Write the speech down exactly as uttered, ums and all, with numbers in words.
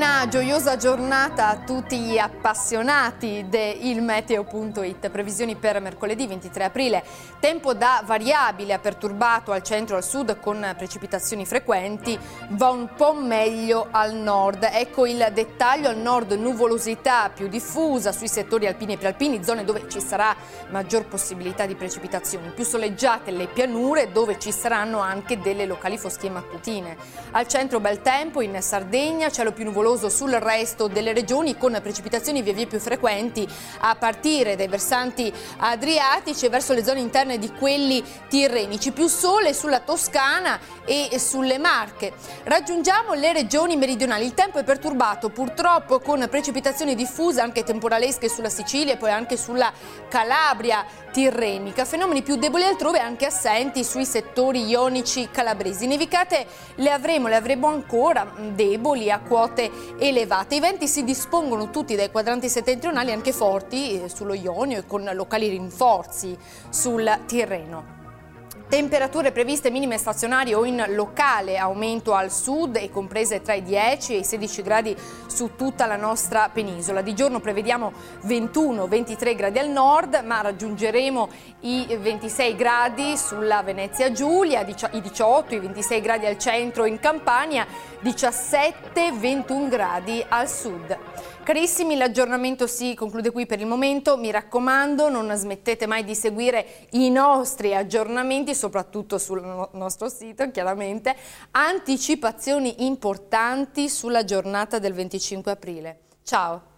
Una gioiosa giornata a tutti gli appassionati di il meteo punto it. Previsioni per mercoledì ventitré aprile. Tempo da variabile a perturbato al centro e al sud con precipitazioni frequenti, va un po' meglio al nord. Ecco il dettaglio: al nord nuvolosità più diffusa sui settori alpini e prealpini, zone dove ci sarà maggior possibilità di precipitazioni, più soleggiate le pianure dove ci saranno anche delle locali foschie mattutine. Al centro bel tempo in Sardegna, cielo più nuvoloso sul resto delle regioni con precipitazioni via via più frequenti a partire dai versanti adriatici e verso le zone interne di quelli tirrenici, più sole sulla Toscana e sulle Marche. Raggiungiamo le regioni meridionali, il tempo è perturbato purtroppo con precipitazioni diffuse anche temporalesche sulla Sicilia e poi anche sulla Calabria tirrenica, fenomeni più deboli altrove anche assenti sui settori ionici calabresi. Nevicate le avremo, le avremo ancora deboli a quote elevate. I venti si dispongono tutti dai quadranti settentrionali, anche forti eh, sullo Ionio e con locali rinforzi sul Tirreno. Temperature previste minime stazionarie o in locale aumento al sud e comprese tra i dieci e i sedici gradi su tutta la nostra penisola. Di giorno prevediamo ventuno ventitré gradi al nord, ma raggiungeremo i ventisei gradi sulla Venezia Giulia, i diciotto, i ventisei gradi al centro in Campania, diciassette ventuno gradi al sud. Carissimi, l'aggiornamento si conclude qui per il momento. Mi raccomando, non smettete mai di seguire i nostri aggiornamenti, soprattutto sul nostro sito, chiaramente. Anticipazioni importanti sulla giornata del venticinque aprile. Ciao!